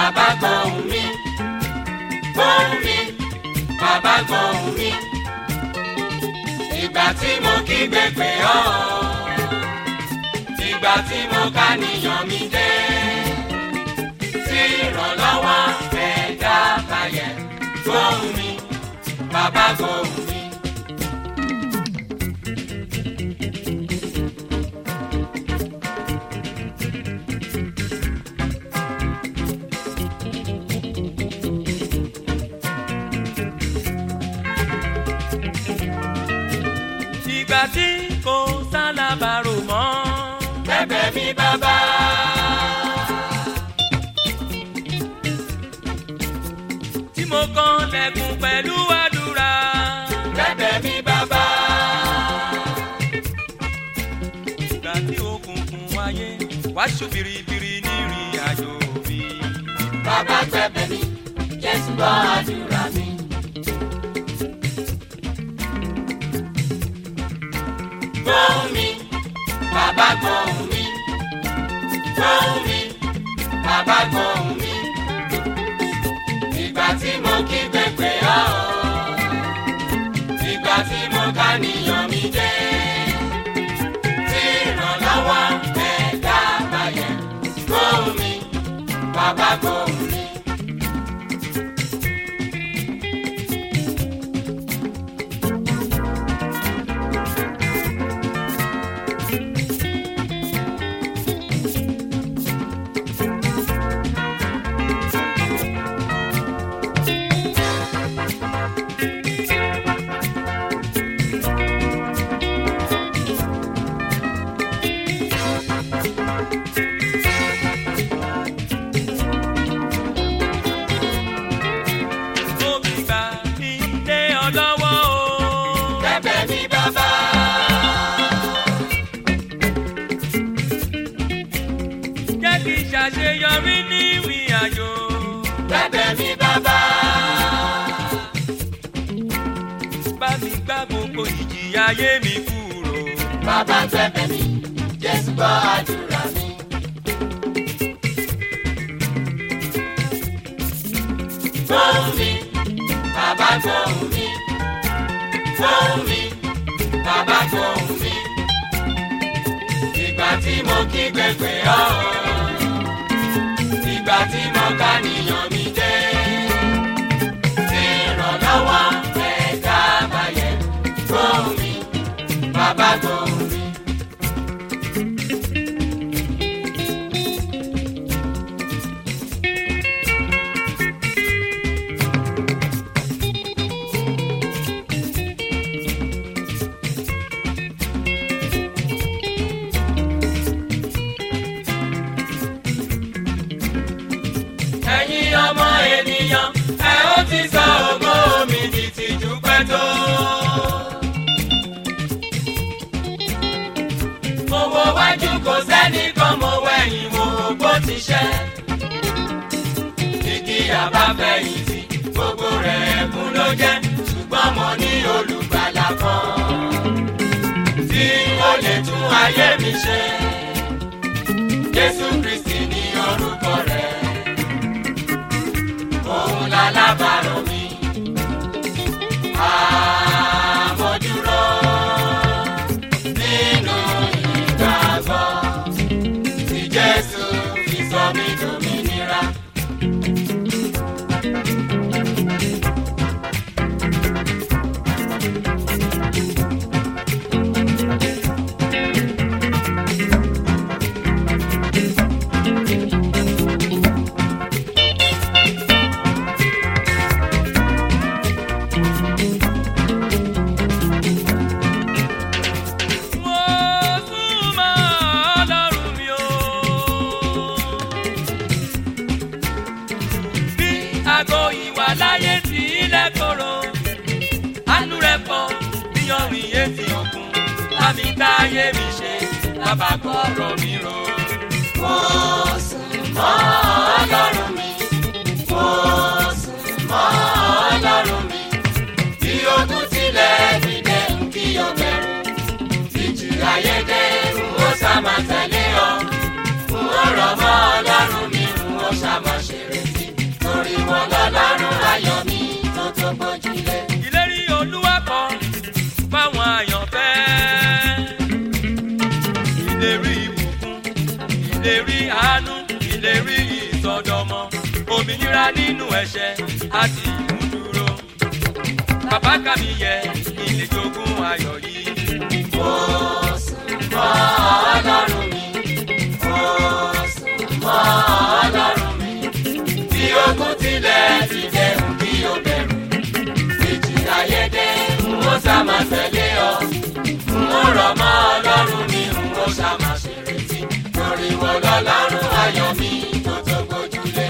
bàbá gbóhùn mi, gbóhùn mi, bàbá gbóhùn mi. Ìgbà tí mo kígbe pè ọ́, ìgbà tí mo kàníyàn mi dé, tí ìrànlọ́wọ́ ẹ̀dá bayẹ̀. Gbóhùn mi, bàbá gbóhùn mi. Ìgbà tí kò sálábàárò mọ́, bẹ̀bẹ̀ mi bàbá. Tí mo kàn lẹ̀kùn pẹ̀lú àdúrà, bẹ̀bẹ̀ mi bàbá. ìgbà tí òkùnkùn wáyé wá ṣú biribiri ní ìrìn àjò mi. Bàbá gbẹ̀bẹ̀ mi, Jésù gbọ́ àdúrà mi. Gbóhùn mi, bàbá gbóhùn mi. Gbóhùn mi, bàbá gbóhùn mi. Ìgbà tí mo kígbe pè ọ́, ìgbà tí mo kàníyàn mi dé, tí ìrànlọ́wọ́ ẹ̀dá bayẹ̀. Gbóhùn mi, bàbá gbóhùn mi. Ṣàṣeyọrí ní ìrìn àjò. Bẹ̀bẹ̀ mi bàbá. Bá mi gbá gbogbo ìjìyà ayé mi kúrò. Bàbá gbẹ̀bẹ̀ mi, Jésù gbọ́ àdúrà mi. Gbóhùn mi, bàbá gbóhùn mi. Gbóhùn mi, bàbá gbóhùn mi. Ìgbà tí mo kígbe pè ọ́, ìgbà tí mo kàníyàn mi dé, tí ìrànlọ́wọ́ ẹ̀dá bayẹ̀. Gbóhùn mi, bàbá gbóhùn mi. Ẹ̀yin ọmọ ènìyàn, ẹ ó ti sọ ògo mi di tìjú pẹ́ tó. Mo wo wájú kò sẹ́nìkan, mo wẹ̀yìn mo bó ti ṣẹ́. Igi àbáfẹ̀yìntì gbogbo rẹ̀ ẹ̀kún ló jẹ́, ṣùgbọ́n mo ní olùgbàlà kan tí ó lè tún ayé mi ṣe. Jésù Kristi ni orúkọ rẹ̀. Òun lálábàárò mi, mo dúró nínú ìgbàgbọ́ tí Jésù fi sọ mí dòmìnira. Àgọ́ ìwà láyé tí ilẹ̀ kóró, àánú rẹ̀ pọ̀ níyanrìn etí òkun. Lámi táyé mi ṣe, lábàgbọ́ ọ̀rọ̀ mi rò. Mo sùn mọ́ Ọlọ́run mi, mo sùn mọ́ Ọlọ́run mi. Bí ogun tilẹ̀ dìde ń kí o bẹ̀rù, ìjì ayé dé ń ó sá máa tẹ̀lé ọ. N ó rọ̀ mọ́ Ọlọ́run mi, n ó sá máa ṣe retí. ìlérí àánú ìlérí ìsọdọmọ òmìnira nínú ẹ̀ṣẹ̀ àti ìmúdúró bàbá kàmí yẹ ilé jogún ayọ̀ yìí. Mo sùn mọ́ Ọlọ́run mi, mo sùn mọ́ Ọlọ́run mi, bí ogun tilẹ̀ ti dé kí o bẹ̀rù, ìjì ayédè n ó sá máa tẹ̀lé ọ, n ó rọ̀ mọ́ Ọlọ́run mi, n ó sá máa ṣèrètí, lórí wọn lọ́lọ́run ayọ̀ mi tó tó gbójúlé.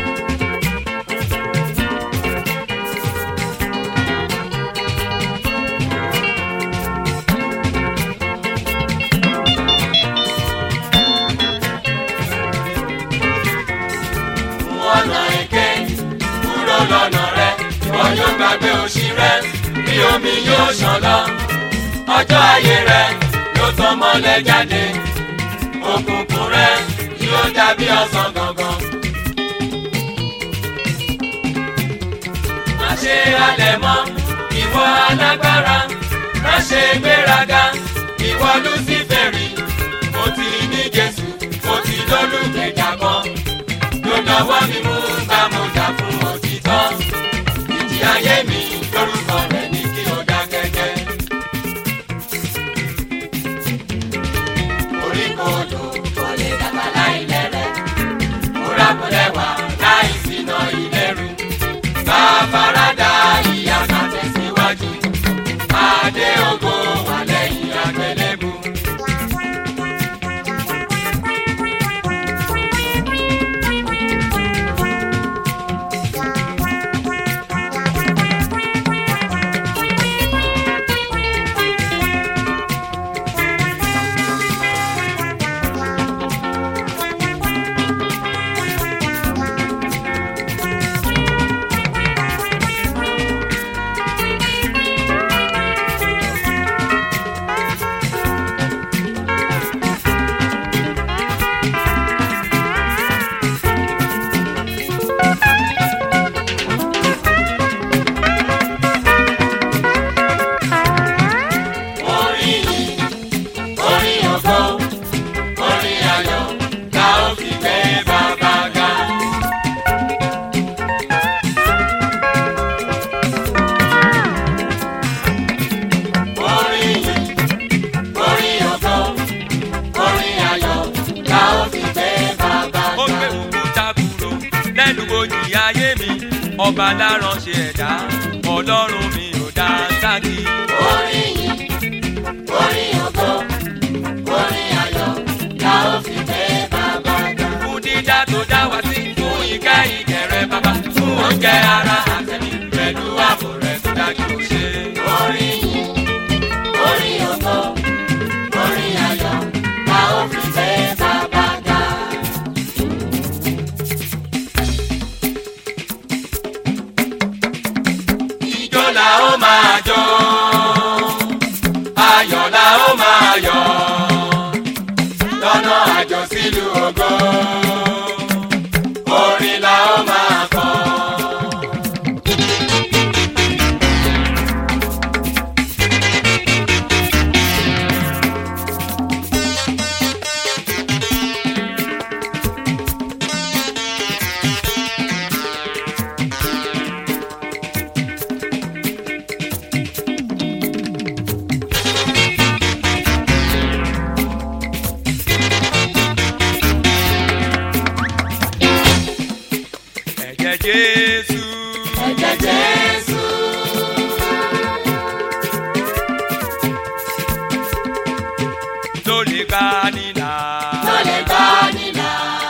Ọ̀nà èké kúrò lọ́nà rẹ̀, ìwọ yóò gbàgbé òṣì rẹ̀, bí omi yóò ṣàn lọ. Ọjọ́ ayé rẹ̀ yóò tàn mọ́lẹ̀ jáde, òkùnkùn rẹ̀ yóò dàbí ọ̀sán gangan. Má ṣe halẹ̀ mọ́, ìwọ alágbára, má ṣe gbéraga, ìwọ Lúsíférì, mo ti ní Jésù, mo ti lólùgbèjà kan. Lọ́wọ́ mi mú gbàmújà fún òtítọ́, ìjì ayé mi lórúkọ rẹ̀ ní kí o dákẹ́jẹ́. Orí kodò kò lè dàgbà láì lẹ́rẹ̀, múra kò lẹ́wà láì sínà ìlérú. Bá farada ìyà ká tẹ̀síwájú, adé ògo wà lẹ́yìn àgbélébù. Ọba láránṣẹ́ ẹ̀dá, Ọlọ́run mi ò dá sáàkì. Orin yìí, orin ògo, orin ayọ̀, la ó fi gbé bàbá ga. Fún dídá tó dá wá sí, fún ìkẹ́ ìkẹrẹ bàbá, fún oúnjẹ ara àtẹ̀mí, pẹ̀lú ààbò rẹ̀ tó dájú ṣe. Orin yìí, orin ògo, orin ayọ̀, la ó fi gbé bàbá ga. Ijó la ó máa jó, ayọ̀ la ó máa yọ̀, lọ́nà àjò sílùú ògo, orin la ó máa kọ. Jésù, ẹ̀jẹ̀ Jésù, ló lè gbà ní là, ló lè gbà ní là.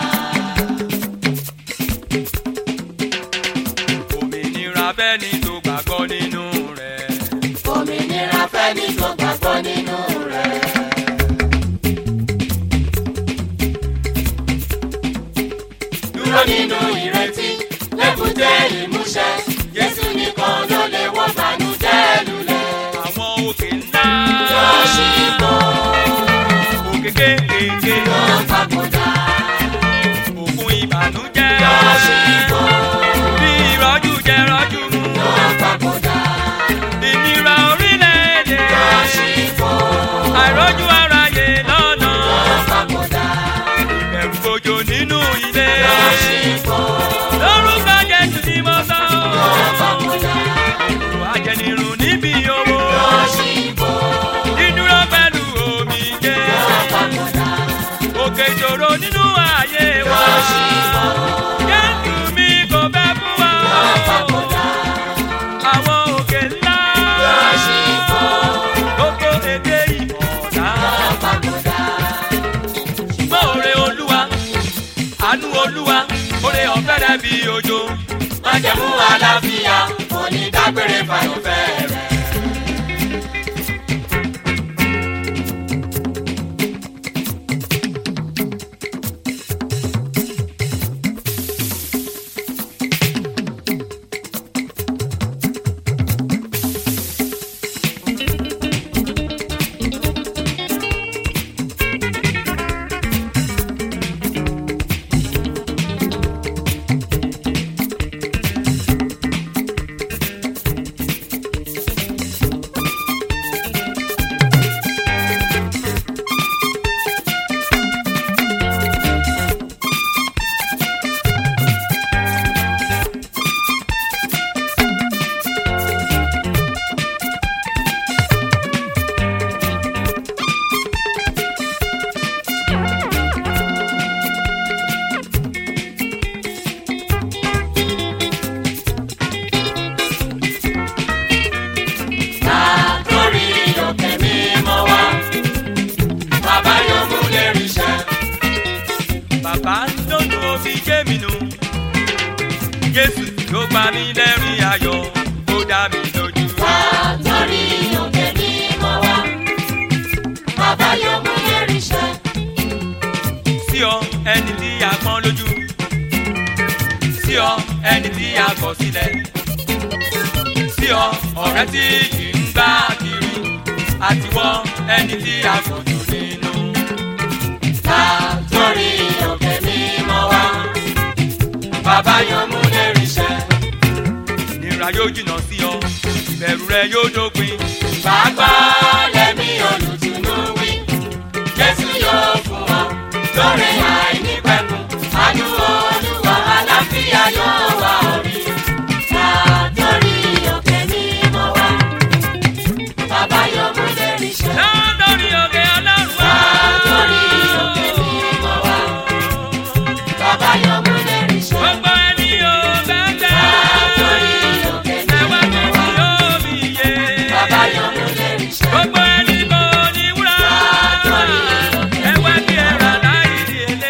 Òmìnira fẹ́ni tó gbàgbọ́ nínú rẹ̀. Òmìnira fẹ́ni tó gbàgbọ́ nínú rẹ̀. Dúró nínú ìrètí, lébùté ìmúṣẹ, Jésù nìkan ló lè wó bànújẹ́ lulẹ̀. Àwọn òkè ńlá yóò ṣí ipò, òkè kéékèèké yóò papòdà, òkun ìbànújẹ́ yóò ṣí ipò, bí ìrọ́jú jẹ rọ́jú mu. yóò papòdà, Ìnira orílẹ̀-èdè yóò ṣí ipò, àìrọ́jú aráyé lọ́nà. yóò papòdà, Ìbẹ̀rù ìṣòro nínú ayé wa. Jésù mi kò fẹ́ fún wa. Àwọn òkè ńlá. Gbogbo èdè ìmọ̀ọ́lá. Ṣùgbọ́n oore Olúwa, àánú Olúwa, oore ọ̀fẹ́ rẹ̀ bí òjò. Májẹ̀mú àlàáfíà, onídágbére fàyọ̀fẹ́ rẹ̀. Jésù ló pa mí lẹ́rìn ayọ̀, ó dá mi lójú. Látọ̀rí òkè mímọ́ wá, bàbá yóò mú lérí ṣẹ. Sí ọ ẹni tí a pọ́n lójú, sí ọ ẹni tí a kọ̀ sílẹ̀, sí ọ ọ̀rẹ́ tí yìí ń gbá kiri, àtiwọ́ ẹni tí a kò jù nínú. Látọ̀rí òkè mímọ́ wá, bàbá yóò mú lérí ṣẹ. Ìnira yóò jìnnà sí ọ, ìbẹ̀rù rẹ yóò dópin. Pàápàá lẹ́mí olùtùnú wí, Jésù yóò fún ọ lóore àìnípẹ̀kun. Àánú Olúwa àlàáfíà yóò wá orí. Látọ̀rí òkè mímọ́ wá, bàbá yóò mú lérí ṣẹ. Látọ̀rí òkè Ọlọ́run wá. Látọ̀rí òkè mímọ́ wá, bàbá yóò mú lérí ṣẹ. Gbogbo ẹni yóò bẹ́ẹ̀ Látọ̀rí òkè mímọ́ wá, bàbá yóò mú lérí ṣẹ. gbogbo ẹni kò ní wúrà. Látọ̀rí òkè Ẹwà bí ẹ̀rọ láì rí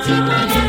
ojúmọ́ ni